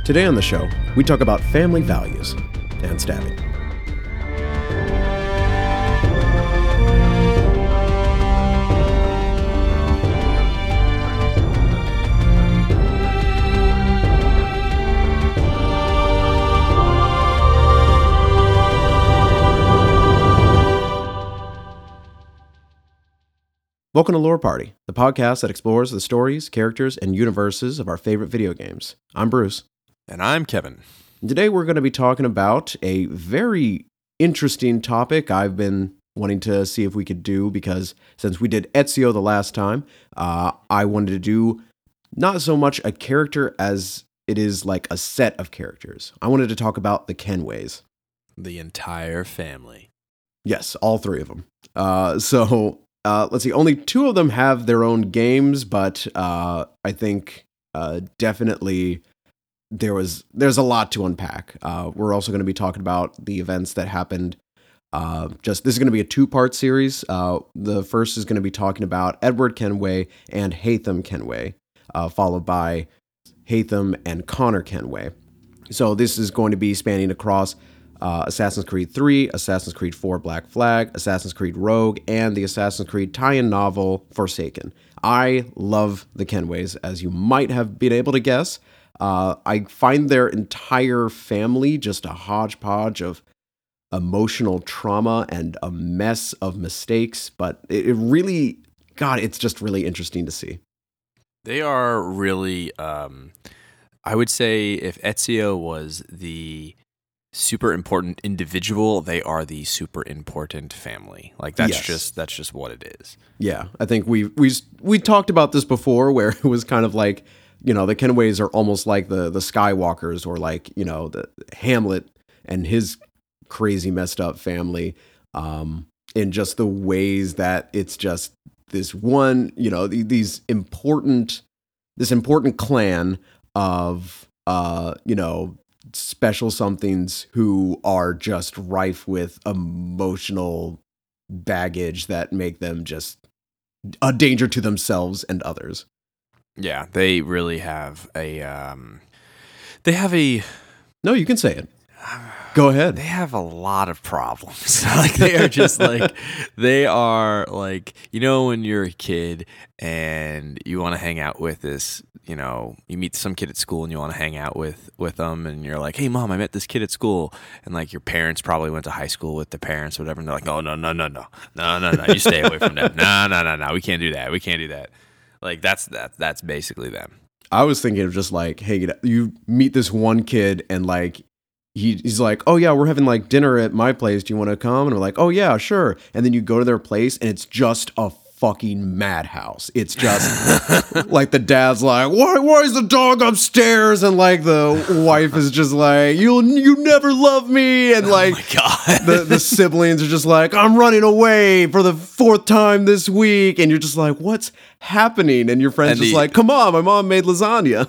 Today on the show, we talk about family values and stabbing. Welcome to Lore Party, the podcast that explores the stories, characters, and universes of our favorite video games. I'm Bruce. And I'm Kevin. And today we're going to be talking about a very interesting topic I've been wanting to see if we could do, because since we did Ezio the last time, I wanted to do not so much a character as it is like a set of characters. I wanted to talk about the Kenways. The entire family. Yes, all three of them. Let's see, only two of them have their own games, but I think definitely there's a lot to unpack. We're also going to be talking about the events that happened. This is going to be a two-part series. The first is going to be talking about Edward Kenway and Haytham Kenway, followed by Haytham and Connor Kenway. So this is going to be spanning across Assassin's Creed 3, Assassin's Creed 4 Black Flag, Assassin's Creed Rogue, and the Assassin's Creed tie-in novel Forsaken. I love the Kenways, as you might have been able to guess. I find their entire family just a hodgepodge of emotional trauma and a mess of mistakes, but it really, God, it's just really interesting to see. They are really, I would say if Ezio was the super important individual, they are the super important family. Like that's just what it is. Yeah, I think we talked about this before, where it was kind of like, you know, the Kenways are almost like the Skywalkers, or like, you know, the Hamlet and his crazy messed up family, in just the ways that it's just this one, you know, this important clan of you know, special somethings who are just rife with emotional baggage that make them just a danger to themselves and others. Yeah, they really have a No, you can say it. Go ahead. They have a lot of problems. Like they are just like, they are like, you know, when you're a kid and you want to hang out with this, you know, you meet some kid at school and you want to hang out with them, and you're like, hey mom, I met this kid at school, and like your parents probably went to high school with the parents or whatever, and they're like, no, you stay away from them. No, we can't do that. Like that's basically them. I was thinking of just like, hey, you meet this one kid and like, he's like, oh yeah, we're having like dinner at my place. Do you want to come? And we're like, oh yeah, sure. And then you go to their place and it's just a fucking madhouse. It's just like the dad's like, why is the dog upstairs? And like the wife is just like, you never love me. And like, oh my God. the siblings are just like, I'm running away for the fourth time this week. And you're just like, what's happening? And your friend's just like, come on, my mom made lasagna.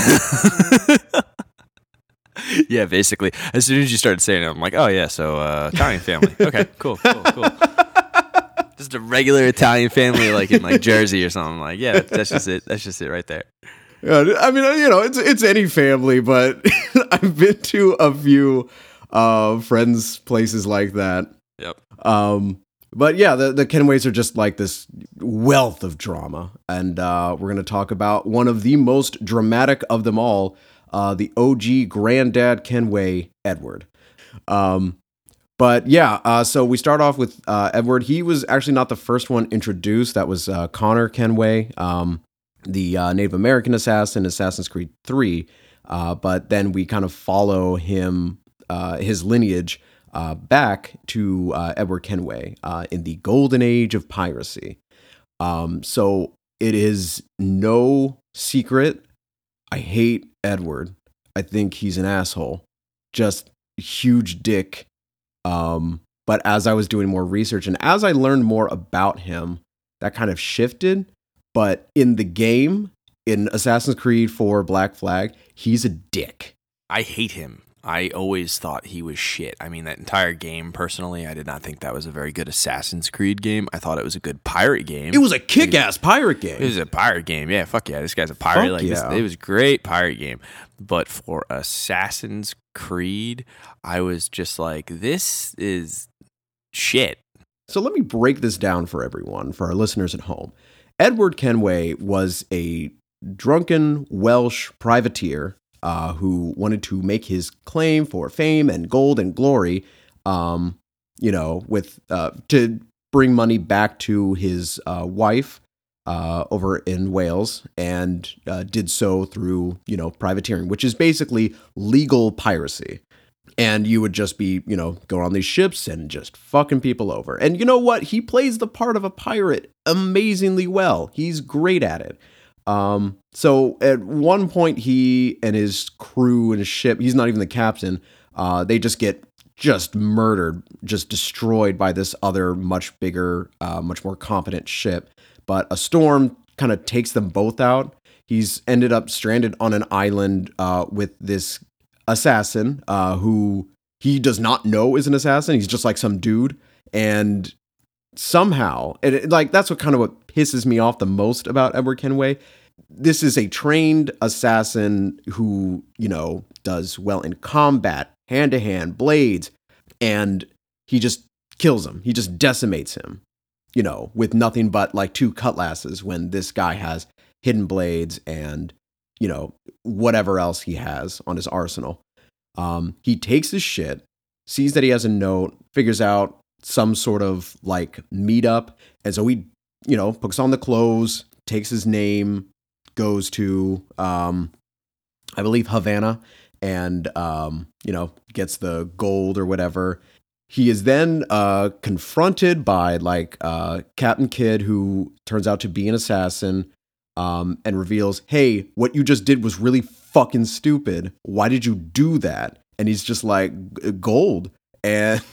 Yeah, basically. As soon as you started saying it, I'm like, oh yeah, so Italian family. Okay, cool. Just a regular Italian family, like in like Jersey or something. Like, yeah, that's just it. That's just it right there. Yeah, I mean, you know, it's any family, but I've been to a few friends' places like that. Yep. But yeah, the Kenways are just like this wealth of drama, and we're going to talk about one of the most dramatic of them all, the OG Granddad Kenway, Edward. But yeah, so we start off with Edward. He was actually not the first one introduced. That was Connor Kenway, the Native American assassin, Assassin's Creed 3. But then we kind of follow him, his lineage, back to Edward Kenway in the golden age of piracy. So it is no secret, I hate Edward. I think he's an asshole. Just huge dick. But as I was doing more research and as I learned more about him, that kind of shifted. But in the game, in Assassin's Creed 4 Black Flag, he's a dick. I hate him. I always thought he was shit. I mean, that entire game, personally, I did not think that was a very good Assassin's Creed game. I thought it was a good pirate game. It was a kick-ass pirate game. It was a pirate game. Yeah, fuck yeah. This guy's a pirate. Fuck yeah. It was a great pirate game. but for Assassin's Creed, I was just like, this is shit. So let me break this down for everyone, for our listeners at home. Edward Kenway was a drunken Welsh privateer who wanted to make his claim for fame and gold and glory, with to bring money back to his wife over in Wales, and did so through, privateering, which is basically legal piracy. And you would just be, going on these ships and just fucking people over. And you know what? He plays the part of a pirate amazingly well. He's great at it. So at one point, he and his crew and his ship, he's not even the captain, they just get murdered, just destroyed by this other much bigger, much more competent ship. But a storm kind of takes them both out. He's ended up stranded on an island with this assassin who he does not know is an assassin. He's just like some dude. And somehow, that's what pisses me off the most about Edward Kenway. This is a trained assassin who, does well in combat, hand-to-hand, blades, and he just kills him. He just decimates him, with nothing but like 2 cutlasses, when this guy has hidden blades and, whatever else he has on his arsenal. He takes his shit, sees that he has a note, figures out some sort of like meetup. And so he, puts on the clothes, takes his name, goes to, I believe, Havana, and, gets the gold or whatever. He is then confronted by Captain Kidd, who turns out to be an assassin, and reveals, hey, what you just did was really fucking stupid. Why did you do that? And he's just like, gold. And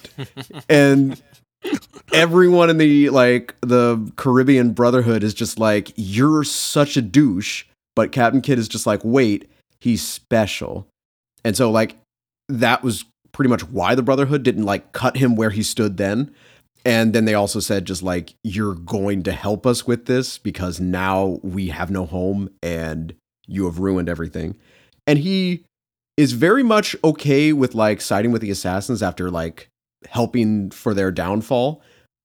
everyone in the Caribbean Brotherhood is just like, you're such a douche. But Captain Kidd is just like, wait, he's special. And so that was pretty much why the Brotherhood didn't cut him where he stood then. And then they also said just you're going to help us with this because now we have no home and you have ruined everything. And he is very much okay with siding with the assassins after helping for their downfall.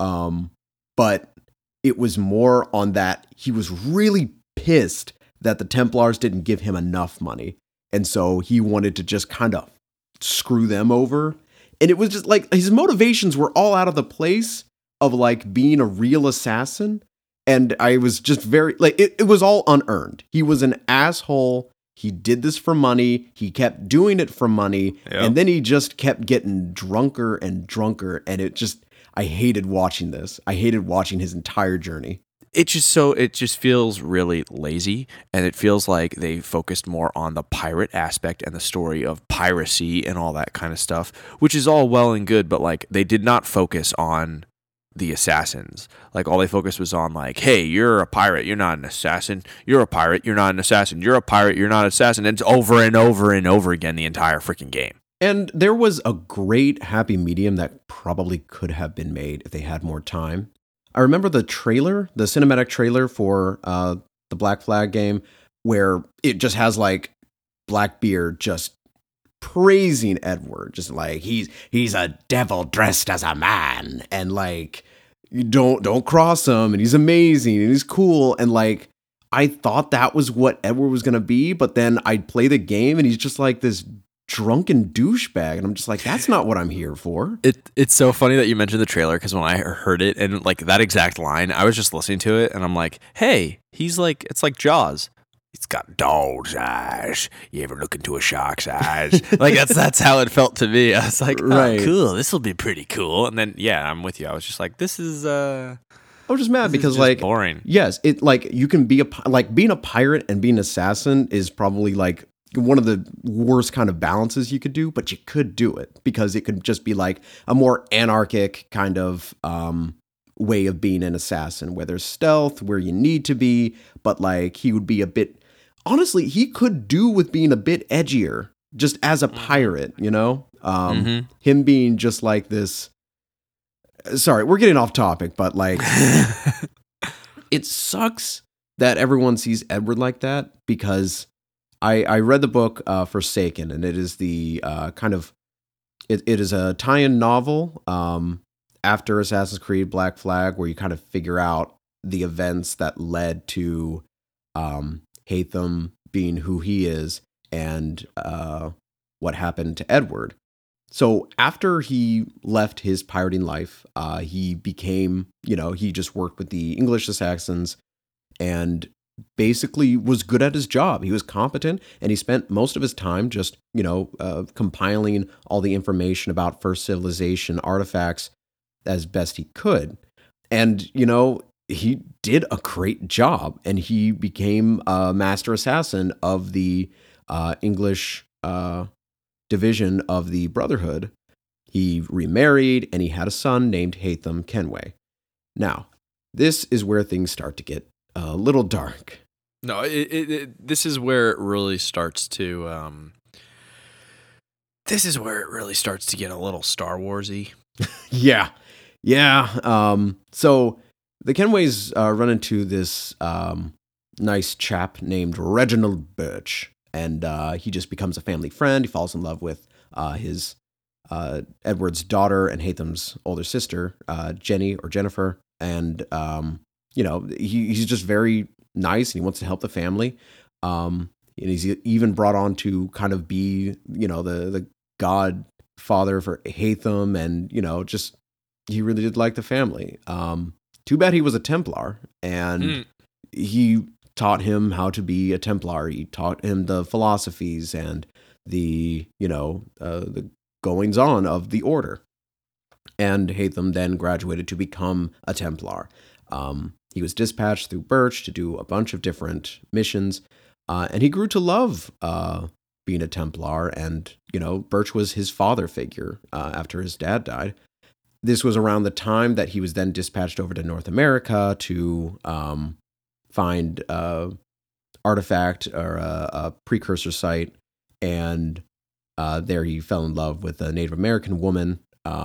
But it was more on that he was really pissed that the Templars didn't give him enough money. And so he wanted to just kind of screw them over. And it was just his motivations were all out of the place of being a real assassin. And I was just very it was all unearned. He was an asshole. He did this for money. He kept doing it for money. Yep. And then he just kept getting drunker and drunker. And I hated watching this. I hated watching his entire journey. It just feels really lazy, and it feels like they focused more on the pirate aspect and the story of piracy and all that kind of stuff, which is all well and good, but they did not focus on the assassins. All they focused was on hey, you're a pirate, you're not an assassin. You're a pirate, you're not an assassin. You're a pirate, you're not an assassin. And it's over and over and over again the entire freaking game. And there was a great happy medium that probably could have been made if they had more time. I remember the cinematic trailer for the Black Flag game, where it just has Blackbeard just praising Edward, just he's a devil dressed as a man, and you don't cross him, and he's amazing and he's cool, and I thought that was what Edward was gonna be, but then I'd play the game and he's just this drunken douchebag, and I'm just that's not what I'm here for. It's so funny that you mentioned the trailer, because when I heard it and that exact line, I was just listening to it and I'm like, hey, he's it's like Jaws. He's got dog's eyes. You ever look into a shark's eyes? That's how it felt to me. I was like, oh, right. Cool, this will be pretty cool. And then yeah, I'm with you. I was just like, this is I was just mad because boring. Yes, it you can be being a pirate and being an assassin is probably one of the worst kind of balances you could do, but you could do it because it could just be a more anarchic kind of way of being an assassin, where there's stealth, where you need to be, but he would be a bit, honestly, he could do with being a bit edgier just as a pirate, him being just this. Sorry, we're getting off topic, but it sucks that everyone sees Edward like that, because I read the book Forsaken, and it is the it is a tie-in novel after Assassin's Creed Black Flag, where you kind of figure out the events that led to Haytham being who he is and what happened to Edward. So after he left his pirating life, he became, he just worked with the English assassins and basically was good at his job. He was competent, and he spent most of his time just, compiling all the information about First Civilization artifacts as best he could. And, he did a great job, and he became a master assassin of the English division of the Brotherhood. He remarried, and he had a son named Haytham Kenway. Now, this is where things start to get a little dark. No, this is where it really starts to. This is where it really starts to get a little Star Warsy. Yeah. So the Kenways run into this nice chap named Reginald Birch, and he just becomes a family friend. He falls in love with his Edward's daughter and Haytham's older sister, Jenny or Jennifer, and he's just very nice, and he wants to help the family. And he's even brought on to kind of be, the godfather for Haytham, and just he really did like the family. Too bad he was a Templar, and he taught him how to be a Templar. He taught him the philosophies and the goings on of the order. And Haytham then graduated to become a Templar. He was dispatched through Birch to do a bunch of different missions, and he grew to love being a Templar. And Birch was his father figure after his dad died. This was around the time that he was then dispatched over to North America to find artifact or a precursor site, and there he fell in love with a Native American woman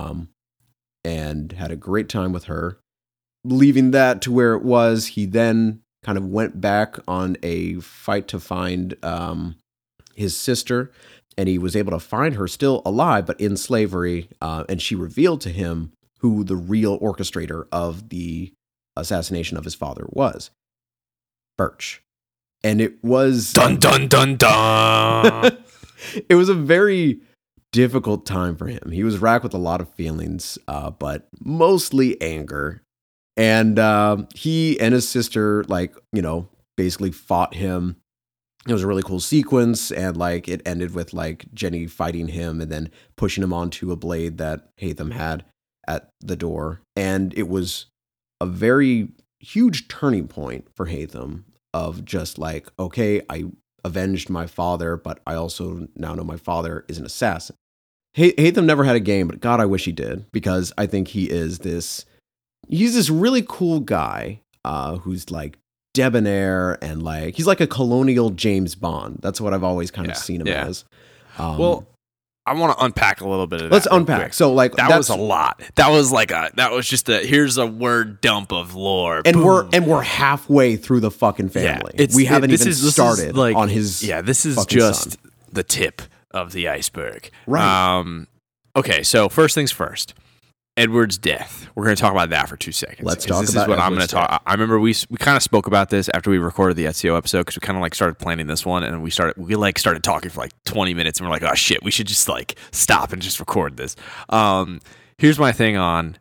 and had a great time with her. Leaving that to where it was, he then kind of went back on a fight to find his sister, and he was able to find her still alive, but in slavery, and she revealed to him who the real orchestrator of the assassination of his father was. Birch. And it was... Dun, dun, dun, dun! It was a very difficult time for him. He was racked with a lot of feelings, but mostly anger. And he and his sister, basically fought him. It was a really cool sequence, and it ended with Jenny fighting him and then pushing him onto a blade that Haytham had at the door. And it was a very huge turning point for Haytham of just okay, I avenged my father, but I also now know my father is an assassin. Haytham never had a game, but God, I wish he did, because I think he's this really cool guy who's debonair, and he's like a colonial James Bond. That's what I've always kind of seen him as. Well, I want to unpack a little bit of that. Let's unpack. Quick. So that was a lot. That was just here's a word dump of lore. And we're halfway through the fucking family. Yeah, we haven't even started on his. Yeah, this is just the tip of the iceberg. Right. Okay, so first things first. Edward's death. We're going to talk about that for 2 seconds. Let's talk this about is what Edward's I'm going to talk. death. I remember we kind of spoke about this after we recorded the Ezio episode, because we kind of started planning this one, and we started talking for 20 minutes, and we're like, oh shit, we should just stop and just record this. Here's my thing on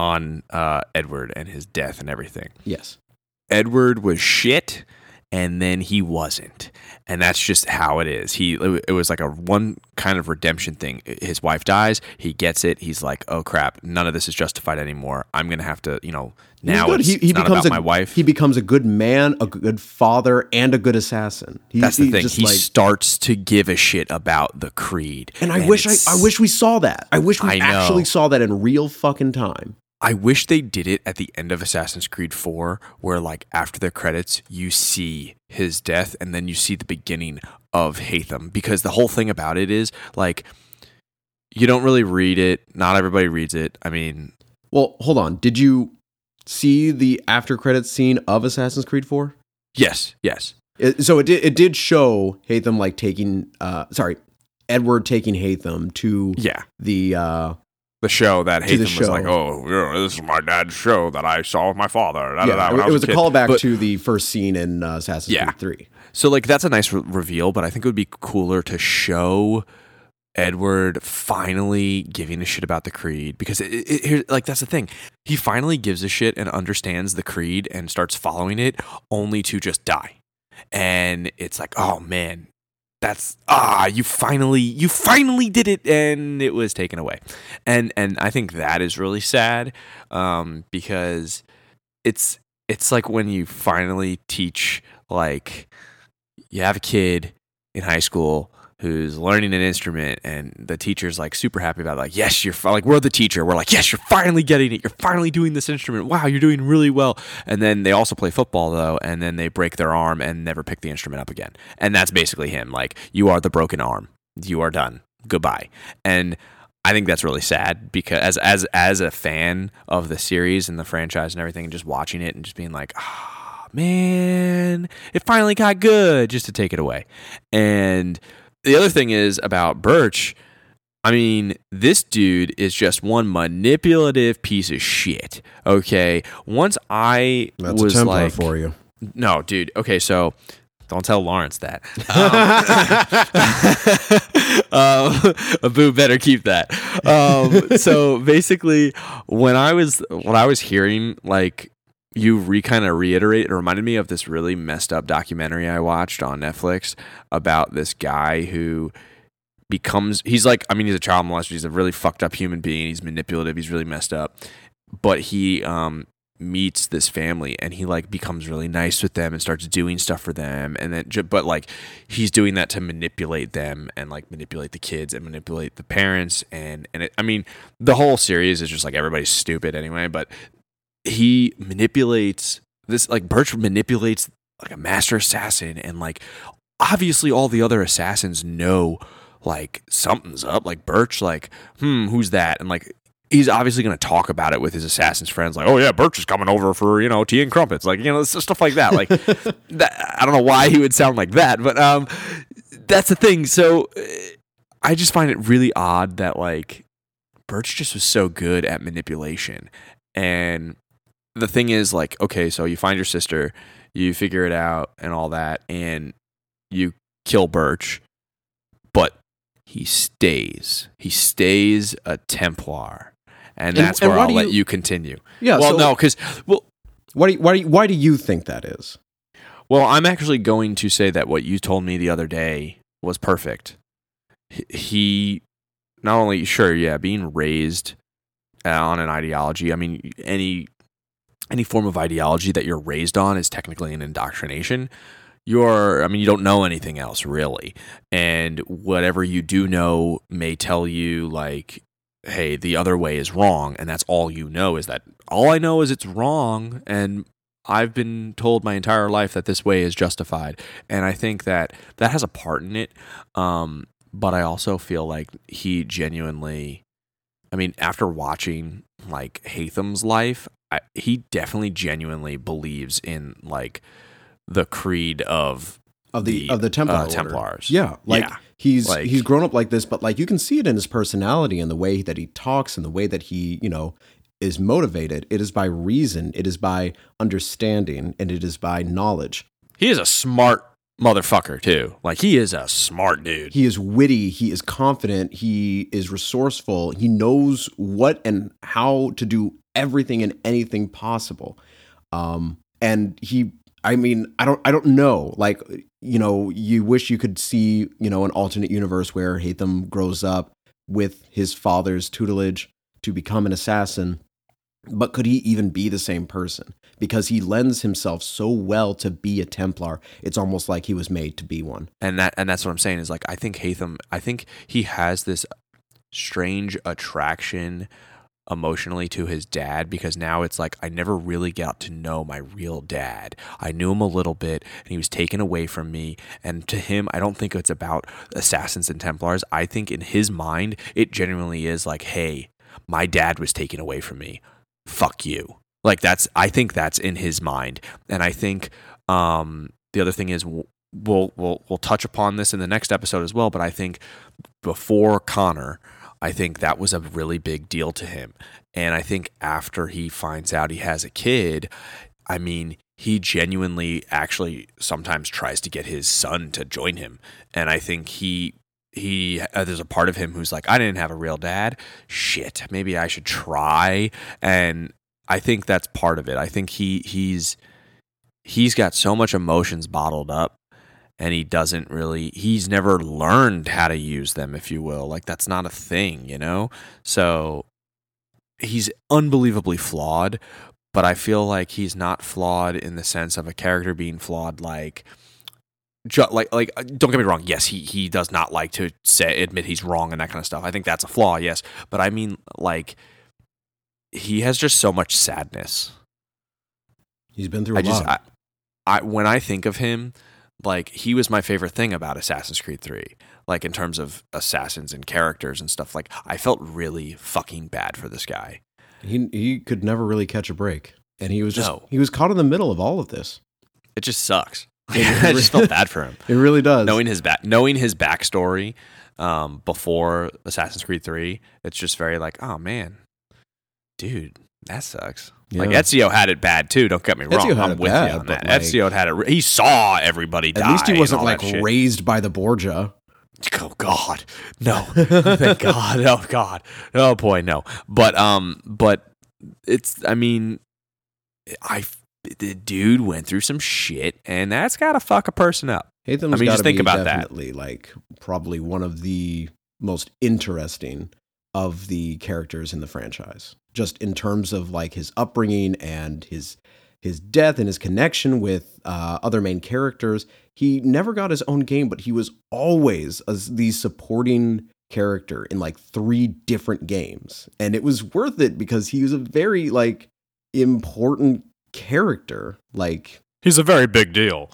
Edward and his death and everything. Yes. Edward was shit, and then he wasn't, and that's just how it is. It was like a one kind of redemption thing. His wife dies, he gets it. He's like, oh crap, none of this is justified anymore. I'm gonna have to, now he not becomes about my wife. He becomes a good man, a good father, and a good assassin. That's the thing. He starts to give a shit about the creed, and I wish we saw that. I wish we actually saw that in real fucking time. I wish they did it at the end of Assassin's Creed 4, where after the credits, you see his death and then you see the beginning of Haytham. Because the whole thing about it is, you don't really read it. Not everybody reads it. I mean... Well, hold on. Did you see the after credits scene of Assassin's Creed 4? Yes. So it did show Hatham like taking Edward taking Hatham to the show that Hatham was like, oh, this is my dad's show that I saw with my father. It was a callback to the first scene in Assassin's Creed 3. So like that's a nice reveal, but I think it would be cooler to show Edward finally giving a shit about the creed, because like that's the thing. He finally gives a shit and understands the creed and starts following it, only to just die. And it's like, oh man, that's you finally did it, and it was taken away. And I think that is really sad, because it's like when you finally teach, like, you have a kid in high school who's learning an instrument, and the teacher's like super happy about it. Like, yes, like, we're the teacher. We're like, yes, you're finally getting it. You're finally doing this instrument. Wow, you're doing really well. And then they also play football though, and then they break their arm and never pick the instrument up again. And that's basically him. Like, you are the broken arm. You are done. Goodbye. And I think that's really sad, because as a fan of the series and the franchise and everything, and just watching it and just being like, man, it finally got good, just to take it away. And the other thing is about Birch, I mean, this dude is just one manipulative piece of shit. Okay, once I That's was a Templar like, for you. No, dude. Okay, so don't tell Lawrence that. Boo better keep that. So basically, when I was hearing, like, you kind of reiterate, it reminded me of this really messed up documentary I watched on Netflix about this guy who he's a child molester. He's a really fucked up human being. He's manipulative. He's really messed up. But he meets this family, and he like becomes really nice with them and starts doing stuff for them. And then, but like, he's doing that to manipulate them and like manipulate the kids and manipulate the parents. And the whole series is just like, everybody's stupid anyway, but he manipulates this, like, Birch manipulates like a master assassin, and like obviously all the other assassins know like something's up. Like, Birch, like, who's that? And like, he's obviously going to talk about it with his assassin's friends, like, oh yeah, Birch is coming over for, tea and crumpets, like, stuff like that. Like, I don't know why he would sound like that, but that's the thing. So I just find it really odd that like Birch just was so good at manipulation. And the thing is, like, okay, so you find your sister, you figure it out and all that, and you kill Birch, but he stays a Templar, and that's where I'll let you continue. Yeah. Well, no, because why do you think that is? Well, I'm actually going to say that what you told me the other day was perfect. He not only being raised on an ideology. I mean, any form of ideology that you're raised on is technically an indoctrination. You don't know anything else really. And whatever you do know may tell you like, hey, the other way is wrong. And that's all you know, is that all I know is it's wrong. And I've been told my entire life that this way is justified. And I think that has a part in it. But I also feel like he genuinely, after watching like Hatham's life, he definitely genuinely believes in like the creed of the Templar Templars. Yeah, he's grown up like this, but like you can see it in his personality and the way that he talks and the way that he is motivated. It is by reason, it is by understanding, and it is by knowledge. He is a smart motherfucker too. Like, he is a smart dude. He is witty, he is confident, he is resourceful, he knows what and how to do everything and anything possible. And I don't know, like, you wish you could see, an alternate universe where Hatham grows up with his father's tutelage to become an assassin. But could he even be the same person? Because he lends himself so well to be a Templar, it's almost like he was made to be one. And that's what I'm saying is, like, I think he has this strange attraction emotionally to his dad, because now it's like, I never really got to know my real dad. I knew him a little bit, and he was taken away from me. And to him, I don't think it's about assassins and Templars. I think in his mind, it genuinely is like, hey, my dad was taken away from me. Fuck you. Like, I think that's in his mind. And I think the the other thing is we'll touch upon this in the next episode as well, but I think before Connor, I think that was a really big deal to him. And I think after he finds out he has a kid, I mean, he genuinely actually sometimes tries to get his son to join him. And I think there's a part of him who's like, I didn't have a real dad. Shit, maybe I should try. And I think that's part of it. I think he's got so much emotions bottled up, and he's never learned how to use them, if you will. Like, that's not a thing, you know? So he's unbelievably flawed, but I feel like he's not flawed in the sense of a character being flawed like don't get me wrong, yes, he does not like to admit he's wrong and that kind of stuff. I think that's a flaw, yes. But I mean, like, he has just so much sadness. He's been through a lot. When I think of him, like, he was my favorite thing about Assassin's Creed 3. Like, in terms of assassins and characters and stuff, like, I felt really fucking bad for this guy. He could never really catch a break. And he was caught in the middle of all of this. It just sucks. I just felt bad for him. It really does. Knowing his backstory before Assassin's Creed 3, it's just very like, oh man, dude, that sucks. Yeah. Like, Ezio had it bad too. Don't get me wrong. I'm with you on that. Ezio had it. He saw everybody die. At least he wasn't like raised by the Borgia. Oh God, no! Thank God. Oh God. Oh boy, no. But it's. I mean, the dude went through some shit, and that's gotta fuck a person up. Haytham's just think about definitely that. Like, probably one of the most interesting of the characters in the franchise, just in terms of like his upbringing and his death and his connection with other main characters. He never got his own game, but he was always the supporting character in like 3 different games, and it was worth it because he was a very like important character. Like, he's a very big deal.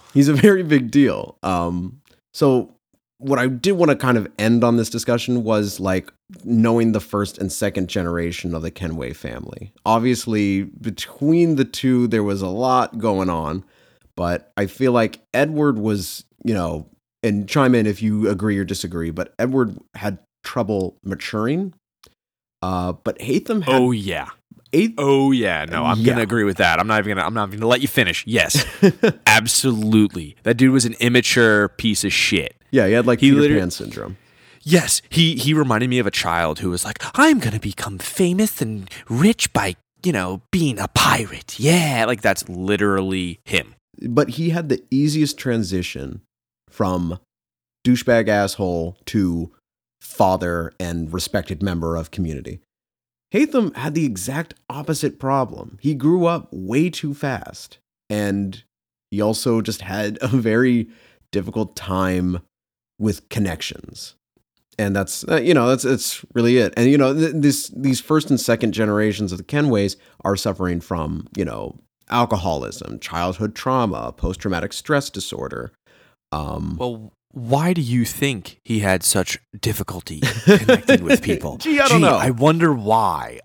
So what I did want to kind of end on this discussion was like knowing the first and second generation of the Kenway family. Obviously, between the two, there was a lot going on, but I feel like Edward was, and chime in if you agree or disagree, but Edward had trouble maturing. But Haytham had... Oh yeah. No, I'm going to agree with that. I'm not even going to let you finish. Yes. Absolutely. That dude was an immature piece of shit. Yeah, he had like Peter Pan syndrome. Yes, he reminded me of a child who was like, I'm going to become famous and rich by, being a pirate. Yeah, like that's literally him. But he had the easiest transition from douchebag asshole to father and respected member of community. Haytham had the exact opposite problem. He grew up way too fast, and he also just had a very difficult time with connections. And that's really it. And these first and second generations of the Kenways are suffering from, alcoholism, childhood trauma, post-traumatic stress disorder. Well, why do you think he had such difficulty connecting with people? I don't know. I wonder why.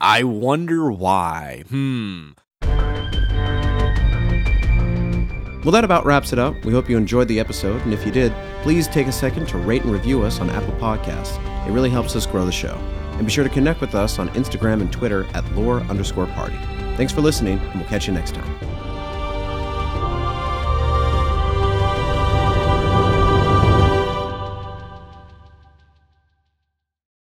Well, that about wraps it up. We hope you enjoyed the episode, and if you did, please take a second to rate and review us on Apple Podcasts. It really helps us grow the show. And be sure to connect with us on Instagram and Twitter at lore_party. Thanks for listening, and we'll catch you next time.